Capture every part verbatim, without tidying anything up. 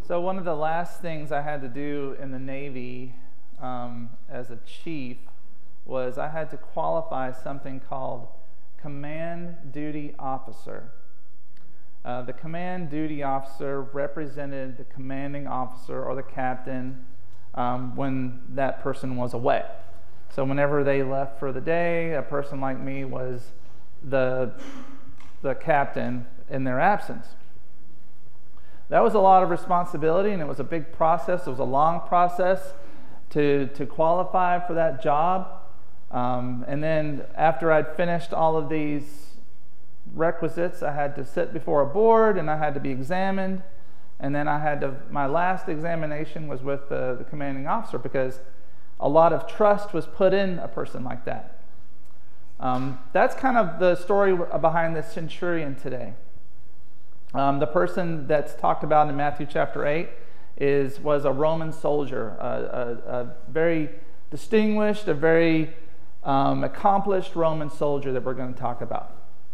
So one of the last things I had to do in the Navy um, as a chief was I had to qualify something called Command Duty Officer. Uh, the Command Duty Officer represented the commanding officer or the captain um, when that person was away. So whenever they left for the day, a person like me was the, the captain in their absence. That was a lot of responsibility, and it was a big process. It was a long process to, to qualify for that job. Um, and then after I'd finished all of these requisites, I had to sit before a board, and I had to be examined. And then I had to, my last examination was with the, the commanding officer, because a lot of trust was put in a person like that. Um, that's kind of the story behind this centurion today. Um, the person that's talked about in Matthew chapter eight is was a Roman soldier, a, a, a very distinguished, a very um, accomplished Roman soldier that we're going to talk about.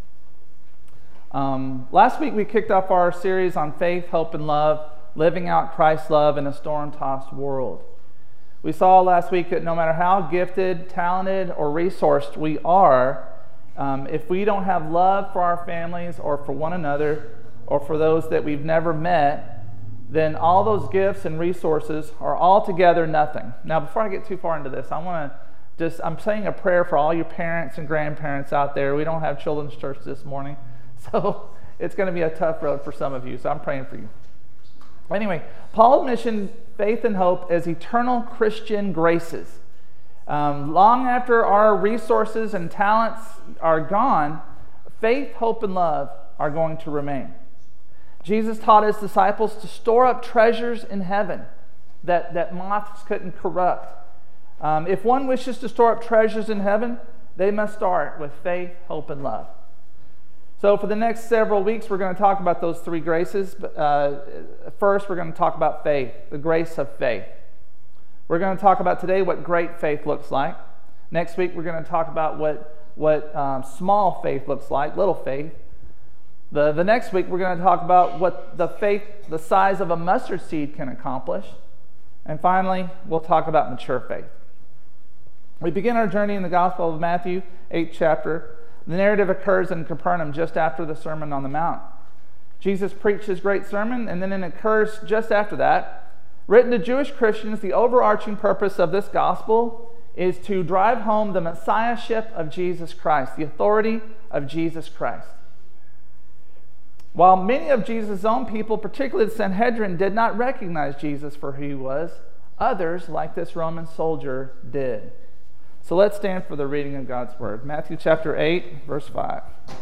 Um, last week we kicked off our series on faith, hope, and love, living out Christ's love in a storm-tossed world. We saw last week that no matter how gifted, talented, or resourced we are, um, if we don't have love for our families or for one another, or for those that we've never met, then all those gifts and resources are altogether nothing. Now, before I get too far into this, I want to just, I'm saying a prayer for all your parents and grandparents out there. We don't have children's church this morning, so it's going to be a tough road for some of you, so I'm praying for you. Anyway, Paul mentioned faith and hope as eternal Christian graces. Um, long after our resources and talents are gone, faith, hope, and love are going to remain. Jesus taught his disciples to store up treasures in heaven that, that moths couldn't corrupt. Um, if one wishes to store up treasures in heaven, they must start with faith, hope, and love. So for the next several weeks, we're going to talk about those three graces. Uh, first, we're going to talk about faith, the grace of faith. We're going to talk about today what great faith looks like. Next week, we're going to talk about what, what um, small faith looks like, little faith. The, the next week, we're going to talk about what the faith, the size of a mustard seed can accomplish. And finally, we'll talk about mature faith. We begin our journey in the Gospel of Matthew, eighth chapter. The narrative occurs in Capernaum just after the Sermon on the Mount. Jesus preached his great sermon, and then it occurs just after that. Written to Jewish Christians, the overarching purpose of this gospel is to drive home the messiahship of Jesus Christ, the authority of Jesus Christ. While many of Jesus' own people, particularly the Sanhedrin, did not recognize Jesus for who he was, others, like this Roman soldier, did. So let's stand for the reading of God's Word. Matthew chapter eight, verse five.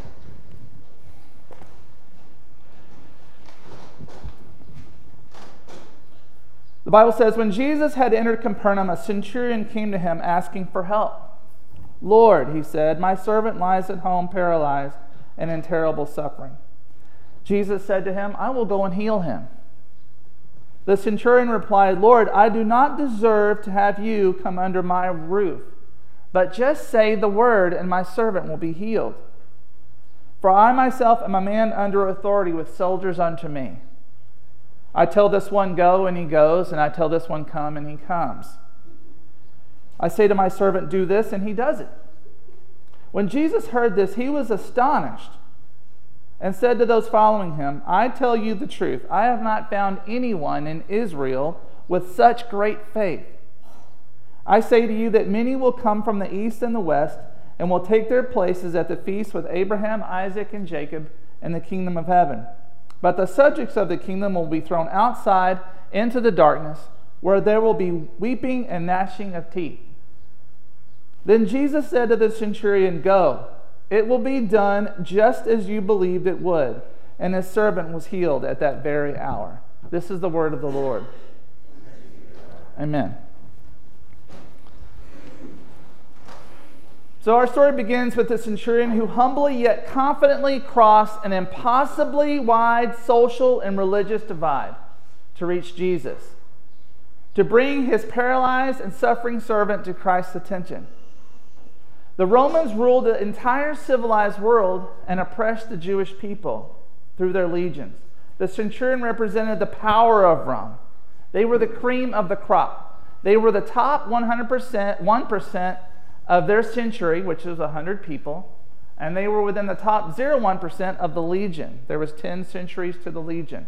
The Bible says, when Jesus had entered Capernaum, a centurion came to him asking for help. Lord, he said, my servant lies at home paralyzed and in terrible suffering. Jesus said to him, I will go and heal him. The centurion replied, Lord, I do not deserve to have you come under my roof, but just say the word and my servant will be healed. For I myself am a man under authority with soldiers unto me. I tell this one, go, and he goes, and I tell this one, come, and he comes. I say to my servant, do this, and he does it. When Jesus heard this, he was astonished and said to those following him, I tell you the truth, I have not found anyone in Israel with such great faith. I say to you that many will come from the east and the west and will take their places at the feast with Abraham, Isaac, and Jacob in the kingdom of heaven. But the subjects of the kingdom will be thrown outside into the darkness, where there will be weeping and gnashing of teeth. Then Jesus said to the centurion, go, it will be done just as you believed it would. And his servant was healed at that very hour. This is the word of the Lord. Amen. So our story begins with the centurion who humbly yet confidently crossed an impossibly wide social and religious divide to reach Jesus, to bring his paralyzed and suffering servant to Christ's attention. The Romans ruled the entire civilized world and oppressed the Jewish people through their legions. The centurion represented the power of Rome. They were the cream of the crop. They were the top one hundred percent, one percent of their century, which was one hundred people, and they were within the top zero point one percent of the legion. There was ten centuries to the legion.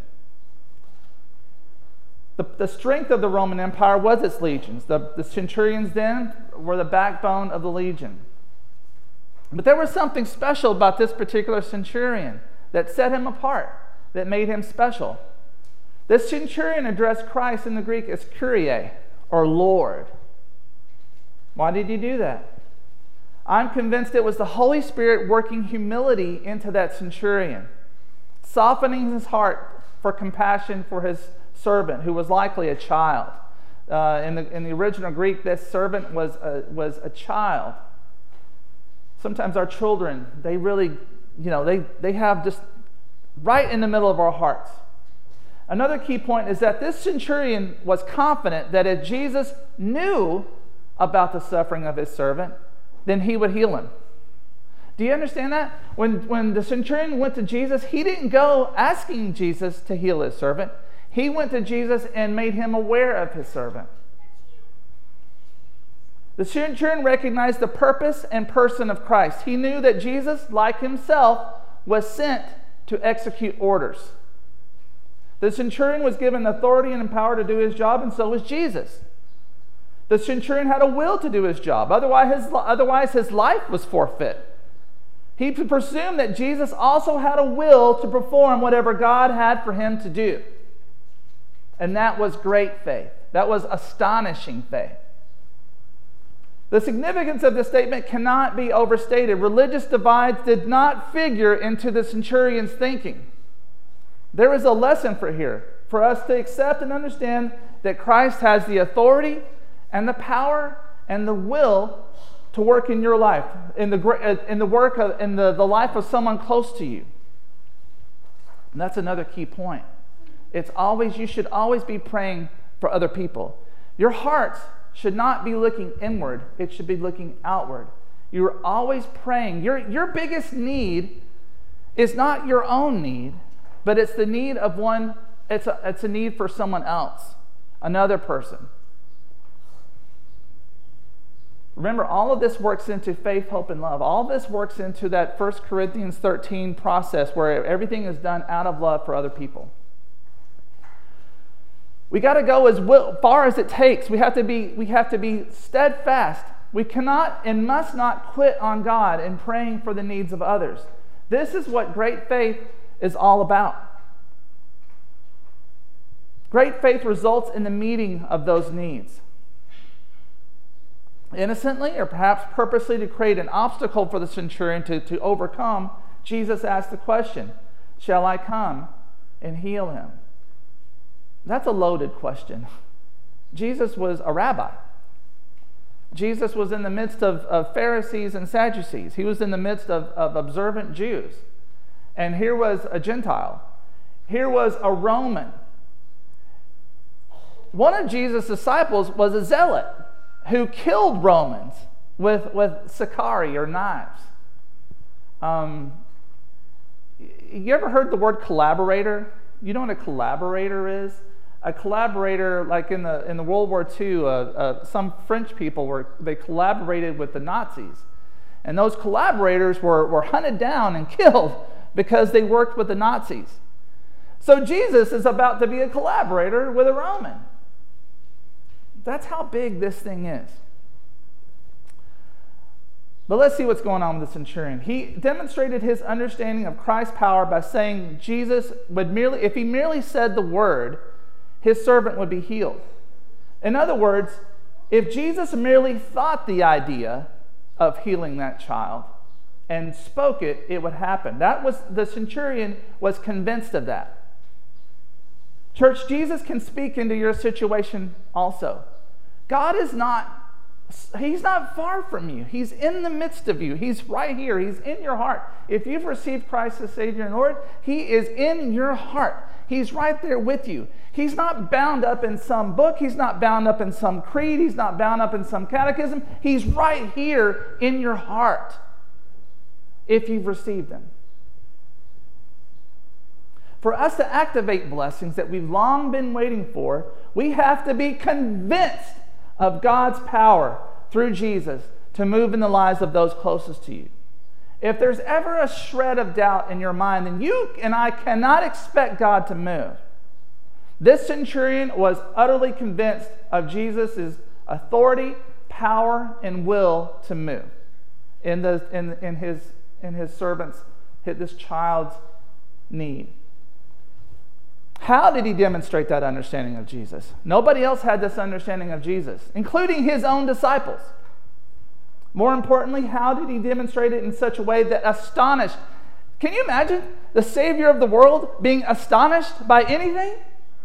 The, the strength of the Roman Empire was its legions. The, the centurions then were the backbone of the legion. But there was something special about this particular centurion that set him apart, that made him special. This centurion addressed Christ in the Greek as Kyrie, or Lord. Why did he do that? I'm convinced it was the Holy Spirit working humility into that centurion, softening his heart for compassion for his servant, who was likely a child. Uh, in the in the original Greek, this servant was a, was a child. Sometimes our children, they really, you know, they, they have just right in the middle of our hearts. Another key point is that this centurion was confident that if Jesus knew about the suffering of his servant, then he would heal him. Do you understand that? When, when the centurion went to Jesus, he didn't go asking Jesus to heal his servant. He went to Jesus and made him aware of his servant. The centurion recognized the purpose and person of Christ. He knew that Jesus, like himself, was sent to execute orders. The centurion was given authority and power to do his job, and so was Jesus. The centurion had a will to do his job. Otherwise his, otherwise, his life was forfeit. He presumed that Jesus also had a will to perform whatever God had for him to do. And that was great faith. That was astonishing faith. The significance of this statement cannot be overstated. Religious divides did not figure into the centurion's thinking. There is a lesson for here, for us to accept and understand that Christ has the authority and the power and the will to work in your life, in the in the work of in the, the life of someone close to you. And that's another key point. It's always you should always be praying for other people. Your hearts should not be looking inward, it should be looking outward. You're always praying. Your, your biggest need is not your own need, but it's the need of one, it's a, it's a need for someone else, another person. Remember, all of this works into faith, hope, and love. All of this works into that First Corinthians thirteen process where everything is done out of love for other people. We got to go as far as it takes. We have to be, we have to be steadfast. We cannot and must not quit on God in praying for the needs of others. This is what great faith is all about. Great faith results in the meeting of those needs. Innocently or perhaps purposely to create an obstacle for the centurion to, to overcome, Jesus asked the question, "Shall I come and heal him?" That's a loaded question. Jesus was a rabbi. Jesus was in the midst of, of Pharisees and Sadducees. He was in the midst of, of observant Jews. And here was a Gentile. Here was a Roman. One of Jesus' disciples was a zealot who killed Romans with, with sicarii or knives. Um, you ever heard the word collaborator? You know what a collaborator is? A collaborator, like in the in the World War Two, uh, uh, some French people were they collaborated with the Nazis, and those collaborators were were hunted down and killed because they worked with the Nazis. So Jesus is about to be a collaborator with a Roman. That's how big this thing is. But let's see what's going on with the centurion. He demonstrated his understanding of Christ's power by saying Jesus would merely, if he merely said the word, his servant would be healed. In other words, if Jesus merely thought the idea of healing that child and spoke it, it would happen. That was, the centurion was convinced of that. Church, Jesus can speak into your situation also. God is not He's not far from you. He's in the midst of you. He's right here. He's in your heart. If you've received Christ as Savior and Lord, He is in your heart. He's right there with you. He's not bound up in some book. He's not bound up in some creed. He's not bound up in some catechism. He's right here in your heart if you've received Him. For us to activate blessings that we've long been waiting for, we have to be convinced of God's power through Jesus to move in the lives of those closest to you. If there's ever a shred of doubt in your mind, then you and I cannot expect God to move. This centurion was utterly convinced of Jesus' authority, power, and will to move in, the, in, in, his, in his servant's, this child's need. How did he demonstrate that understanding of Jesus? Nobody else had this understanding of Jesus, including his own disciples. More importantly, how did he demonstrate it in such a way that astonished? Can you imagine the Savior of the world being astonished by anything?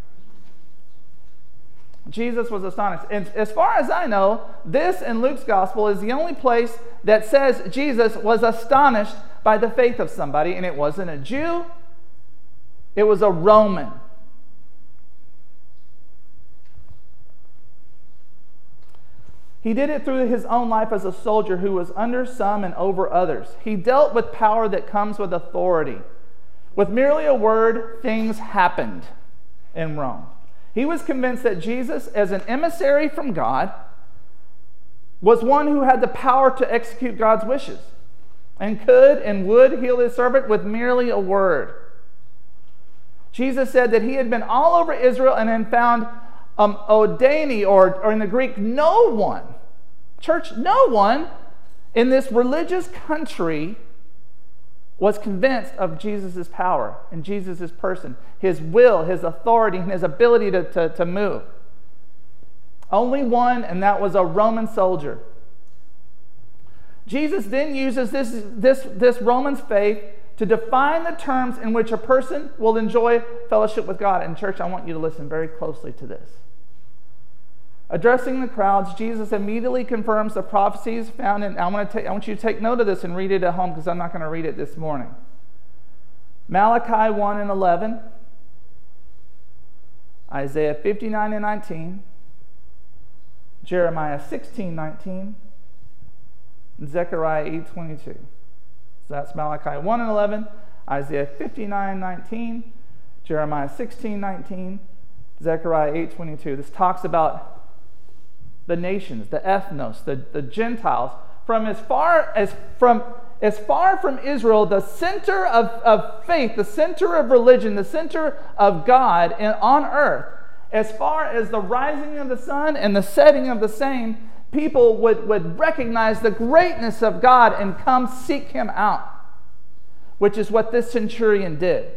Jesus was astonished. And as far as I know, this in Luke's gospel is the only place that says Jesus was astonished by the faith of somebody, and it wasn't a Jew, it was a Roman. He did it through his own life as a soldier who was under some and over others. He dealt with power that comes with authority. With merely a word, things happened in Rome. He was convinced that Jesus, as an emissary from God, was one who had the power to execute God's wishes and could and would heal his servant with merely a word. Jesus said that he had been all over Israel and had found um, Odani, or, or in the Greek, no one, church, no one in this religious country was convinced of Jesus' power and Jesus' person, his will, his authority, and his ability to, to, to move. Only one, and that was a Roman soldier. Jesus then uses this, this, this Roman's faith to define the terms in which a person will enjoy fellowship with God. And church, I want you to listen very closely to this. Addressing the crowds, Jesus immediately confirms the prophecies found in, I want, to take, I want you to take note of this and read it at home because I'm not going to read it this morning. Malachi one and eleven, Isaiah fifty-nine and nineteen, Jeremiah sixteen nineteen, and Zechariah eight twenty-two. So that's Malachi one and eleven, Isaiah fifty-nine nineteen, Jeremiah sixteen nineteen, Zechariah eight twenty-two. This talks about the nations, the ethnos, the, the Gentiles, from as far as from as far from Israel, the center of, of faith, the center of religion, the center of God in, on earth, as far as the rising of the sun and the setting of the same, people would, would recognize the greatness of God and come seek him out, which is what this centurion did.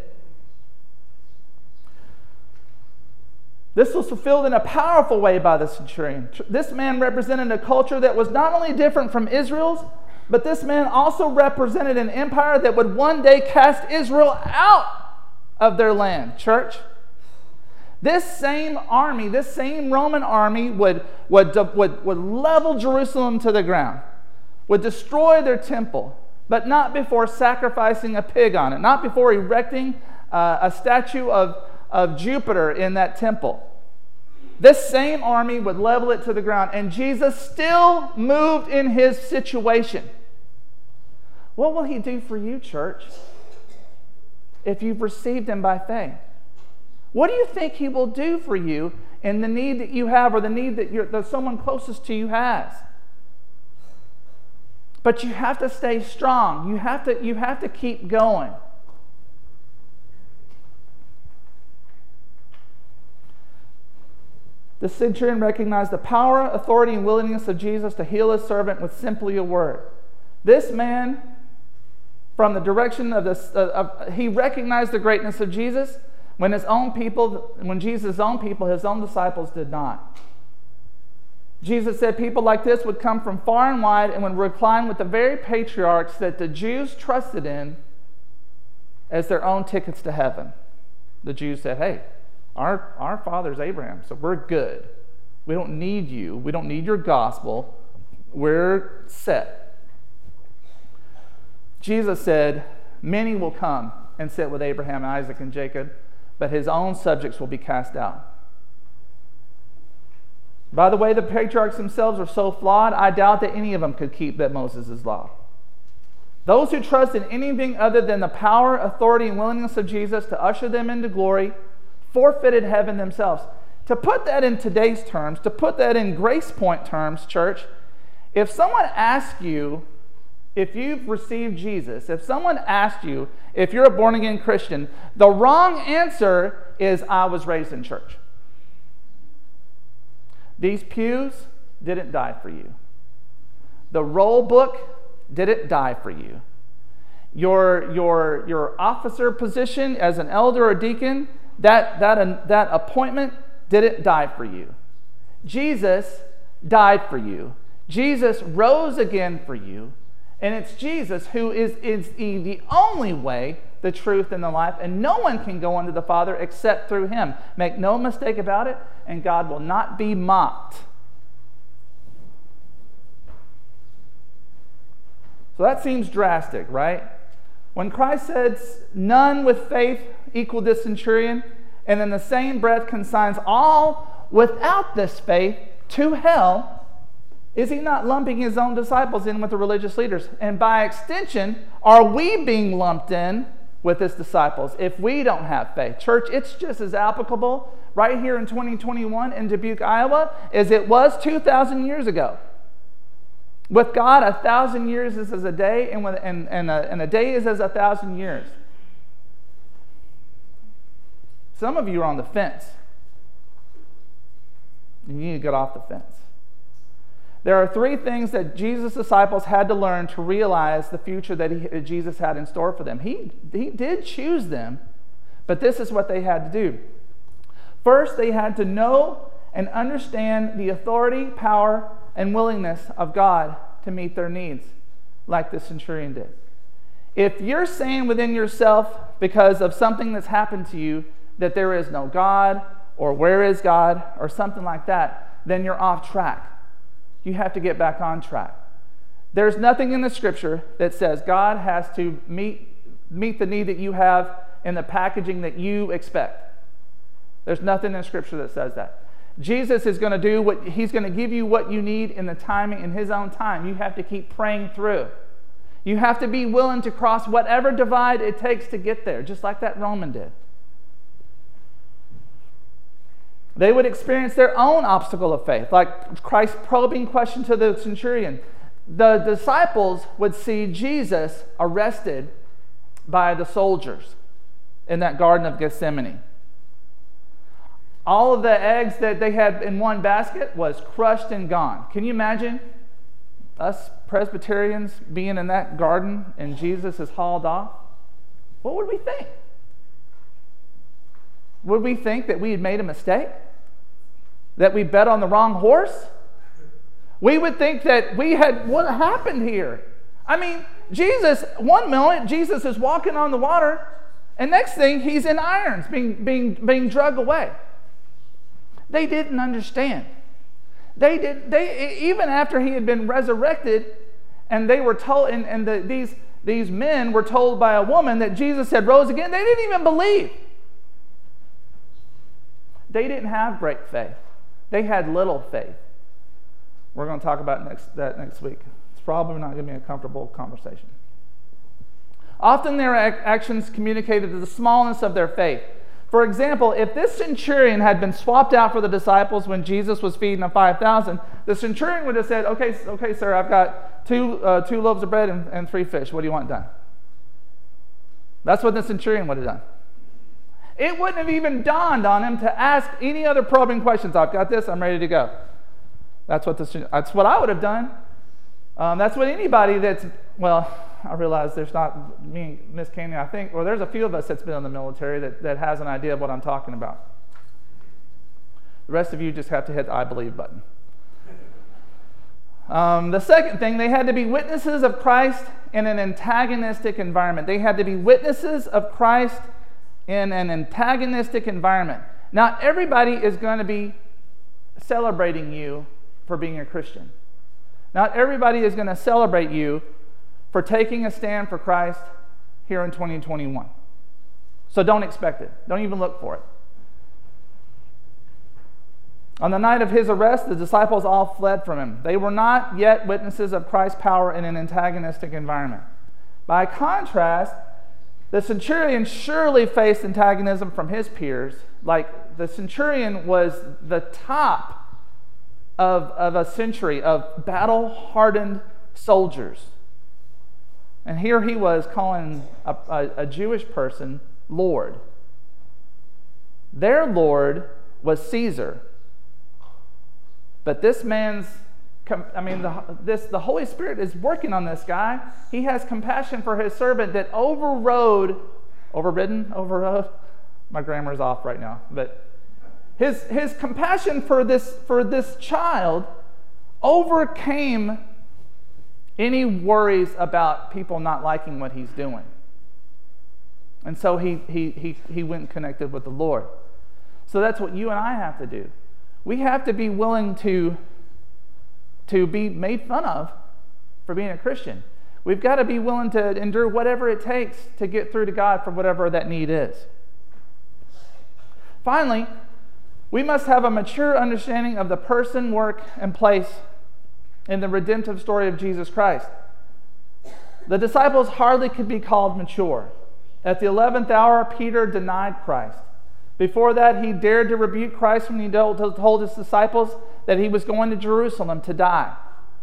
This was fulfilled in a powerful way by the centurion. This man represented a culture that was not only different from Israel's, but this man also represented an empire that would one day cast Israel out of their land. Church, this same army, this same Roman army would, would, would, would level Jerusalem to the ground, would destroy their temple, but not before sacrificing a pig on it, not before erecting uh, a statue of of Jupiter in that temple. This same army would level it to the ground, and Jesus still moved in his situation. What will he do for you, church, if you've received him by faith? What do you think he will do for you in the need that you have, or the need that, you're, that someone closest to you has? But you have to stay strong. You have to, you have to keep going. The centurion recognized the power, authority, and willingness of Jesus to heal his servant with simply a word. This man, from the direction of this, uh, of, he recognized the greatness of Jesus when his own people, when Jesus' own people, his own disciples, did not. Jesus said people like this would come from far and wide and would recline with the very patriarchs that the Jews trusted in as their own tickets to heaven. The Jews said, hey, Our, our father's Abraham, so we're good. We don't need you. We don't need your gospel. We're set. Jesus said, many will come and sit with Abraham and Isaac and Jacob, but his own subjects will be cast out. By the way, the patriarchs themselves are so flawed, I doubt that any of them could keep that Moses' law. Those who trust in anything other than the power, authority, and willingness of Jesus to usher them into glory forfeited heaven themselves. To put that in today's terms, to put that in Grace Point terms, church, if someone asks you if you've received Jesus, if someone asked you if you're a born-again Christian, the wrong answer is, I was raised in church. These pews didn't die for you. The roll book didn't die for you. Your, your, your officer position as an elder or deacon, that, that, that appointment didn't die for you. Jesus died for you. Jesus rose again for you. And it's Jesus who is, is the, the only way, the truth, and the life. And no one can go unto the Father except through him. Make no mistake about it, and God will not be mocked. So that seems drastic, right? When Christ says, none with faith equal this centurion, and in the same breath consigns all without this faith to hell, is he not lumping his own disciples in with the religious leaders? And by extension, are we being lumped in with his disciples if we don't have faith? Church, it's just as applicable right here in twenty twenty-one in Dubuque, Iowa, as it was two thousand years ago. With God, a thousand years is as a day, and, with, and, and, a, and a day is as a thousand years. Some of you are on the fence. You need to get off the fence. There are three things that Jesus' disciples had to learn to realize the future that, he, that Jesus had in store for them. He, he did choose them, but this is what they had to do. First, they had to know and understand the authority, power, and willingness of God to meet their needs, like the centurion did. If you're saying within yourself, because of something that's happened to you, that there is no God, or where is God, or something like that, then you're off track. You have to get back on track. There's nothing in the Scripture that says God has to meet, meet the need that you have in the packaging that you expect. There's nothing in the Scripture that says that. Jesus is going to do what, he's going to give you what you need in the timing, in his own time. You have to keep praying through. You have to be willing to cross whatever divide it takes to get there, just like that Roman did. They would experience their own obstacle of faith, like Christ's probing question to the centurion. The disciples would see Jesus arrested by the soldiers in that Garden of Gethsemane. All of the eggs that they had in one basket was crushed and gone. Can you imagine us Presbyterians being in that garden and Jesus is hauled off? What would we think? Would we think that we had made a mistake? That we bet on the wrong horse? We would think that we had, what happened here? I mean, Jesus, one moment, Jesus is walking on the water, and next thing, he's in irons, being, being, being dragged away. They didn't understand. They did. They even after he had been resurrected, and they were told, and, and the, these, these men were told by a woman that Jesus had rose again, they didn't even believe. They didn't have great faith. They had little faith. We're going to talk about next, that next week. It's probably not going to be a comfortable conversation. Often their ac- actions communicated the smallness of their faith. For example, if this centurion had been swapped out for the disciples when Jesus was feeding the five thousand, the centurion would have said, okay, okay, sir, I've got two, uh, two loaves of bread and, and three fish. What do you want done? That's what the centurion would have done. It wouldn't have even dawned on him to ask any other probing questions. I've got this, I'm ready to go. That's what, the, that's what I would have done. Um, that's what anybody that's, well, I realize there's not me, Miss Candy, I think, or there's a few of us that's been in the military that, that has an idea of what I'm talking about. The rest of you just have to hit the I believe button. Um, the second thing, they had to be witnesses of Christ in an antagonistic environment. They had to be witnesses of Christ in an antagonistic environment. Not everybody is going to be celebrating you for being a Christian. Not everybody is going to celebrate you for taking a stand for Christ here in twenty twenty-one. So don't expect it. Don't even look for it. On the night of his arrest, the disciples all fled from him. They were not yet witnesses of Christ's power in an antagonistic environment. By contrast, the centurion surely faced antagonism from his peers. Like, the centurion was the top of, of a century of battle-hardened soldiers. And here he was calling a, a, a Jewish person Lord. Their Lord was Caesar. But this man's, I mean, the, this, the Holy Spirit is working on this guy. He has compassion for his servant that overrode, overridden, overrode? My grammar's off right now. But his, his compassion for this, for this child overcame any worries about people not liking what he's doing. And so he, he, he, he went and connected with the Lord. So that's what you and I have to do. We have to be willing to, to be made fun of for being a Christian. We've got to be willing to endure whatever it takes to get through to God for whatever that need is. Finally, we must have a mature understanding of the person, work, and place in the redemptive story of Jesus Christ. The disciples hardly could be called mature. At the eleventh hour, Peter denied Christ. Before that, he dared to rebuke Christ when he told his disciples that he was going to Jerusalem to die.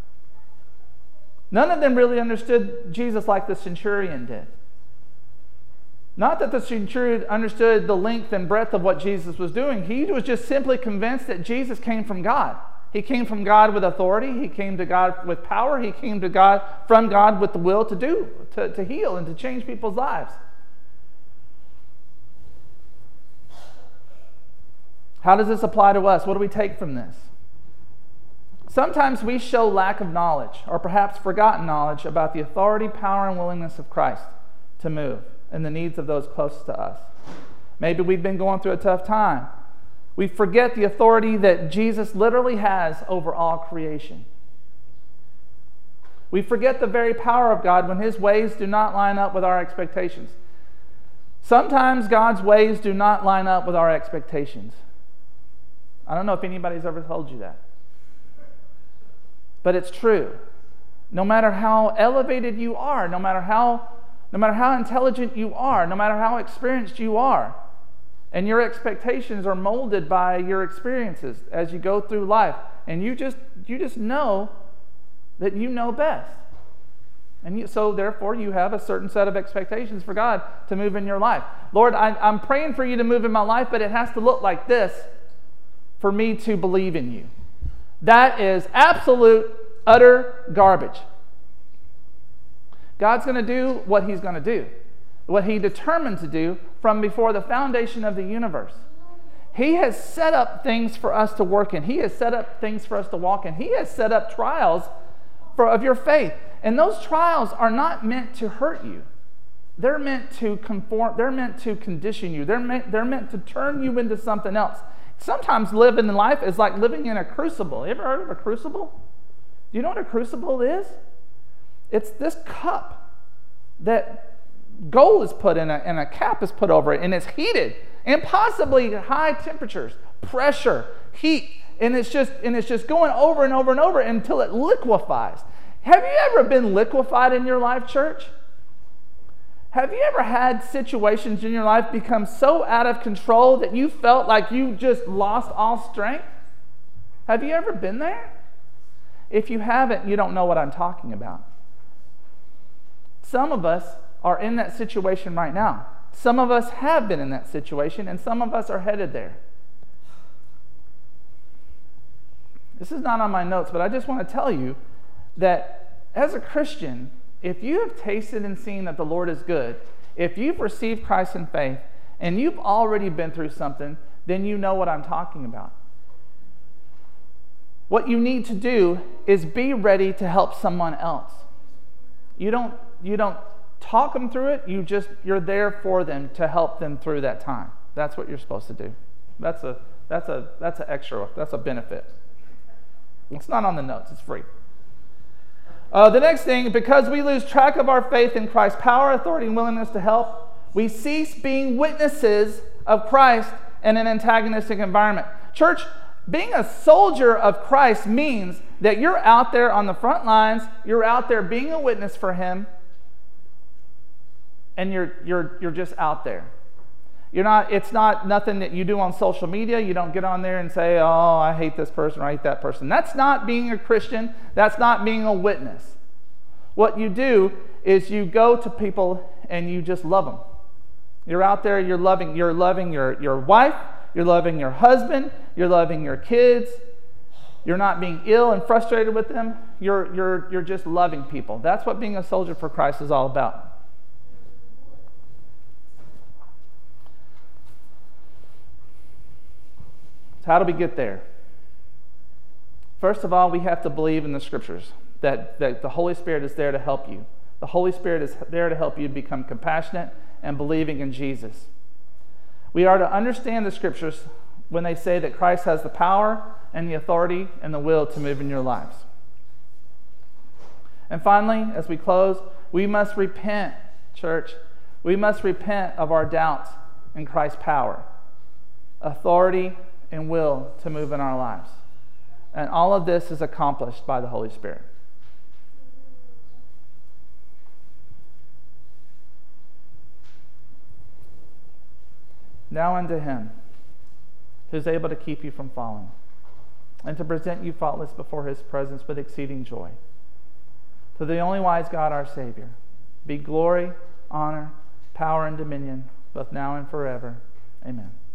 None of them really understood Jesus like the centurion did. Not that the centurion understood the length and breadth of what Jesus was doing. He was just simply convinced that Jesus came from God. He came from God with authority. He came to God with power. He came to God from God with the will to do, to, to heal and to change people's lives. How does this apply to us? What do we take from this? Sometimes we show lack of knowledge, or perhaps forgotten knowledge, about the authority, power, and willingness of Christ to move and the needs of those closest to us. Maybe we've been going through a tough time. We forget the authority that Jesus literally has over all creation. We forget the very power of God when His ways do not line up with our expectations. Sometimes God's ways do not line up with our expectations. I don't know if anybody's ever told you that. But it's true. No matter how elevated you are, no matter how, no matter how intelligent you are, no matter how experienced you are, and your expectations are molded by your experiences as you go through life, and you just you just know that you know best. And you, so therefore you have a certain set of expectations for God to move in your life. Lord, I, I'm praying for you to move in my life, but it has to look like this for me to believe in you. That is absolute, utter garbage. God's going to do what He's going to do, what He determined to do from before the foundation of the universe. He has set up things for us to work in. He has set up things for us to walk in. He has set up trials for, of your faith. And those trials are not meant to hurt you. They're meant to conform, they're meant to condition you. They're meant, they're meant to turn you into something else. Sometimes living in life is like living in a crucible. You ever heard of a crucible? Do you know what a crucible is? It's this cup that gold is put in, a, and a cap is put over it, and it's heated, and possibly high temperatures, pressure, heat, and it's just and it's just going over and over and over until it liquefies. Have you ever been liquefied in your life, church? Have you ever had situations in your life become so out of control that you felt like you just lost all strength? Have you ever been there? If you haven't, you don't know what I'm talking about. Some of us are in that situation right now. Some of us have been in that situation, and some of us are headed there. This is not on my notes, but I just want to tell you that as a Christian, if you have tasted and seen that the Lord is good, if you've received Christ in faith, and you've already been through something, then you know what I'm talking about. What you need to do is be ready to help someone else. You don't, you don't talk them through it, you just, you're there for them to help them through that time. That's what you're supposed to do. That's a, that's a, that's an extra, that's a benefit. It's not on the notes, it's free. Uh, the next thing, because we lose track of our faith in Christ's power, authority, and willingness to help, we cease being witnesses of Christ in an antagonistic environment. Church, being a soldier of Christ means that you're out there on the front lines, you're out there being a witness for Him, and you're you're you're just out there. You're not, it's not nothing that you do on social media. You don't get on there and say, oh, I hate this person or I hate that person. That's not being a Christian. That's not being a witness. What you do is you go to people and you just love them. You're out there, you're loving, you're loving your, your wife, you're loving your husband, you're loving your kids. You're not being ill and frustrated with them. You're, you're, you're just loving people. That's what being a soldier for Christ is all about. How do we get there? First of all, we have to believe in the Scriptures, that, that the Holy Spirit is there to help you. The Holy Spirit is there to help you become compassionate and believing in Jesus. We are to understand the Scriptures when they say that Christ has the power and the authority and the will to move in your lives. And finally, as we close, we must repent, church. We must repent of our doubts in Christ's power, authority, and will to move in our lives. And all of this is accomplished by the Holy Spirit. Now unto Him who is able to keep you from falling, and to present you faultless before His presence with exceeding joy. To the only wise God, our Savior, be glory, honor, power, and dominion, both now and forever. Amen.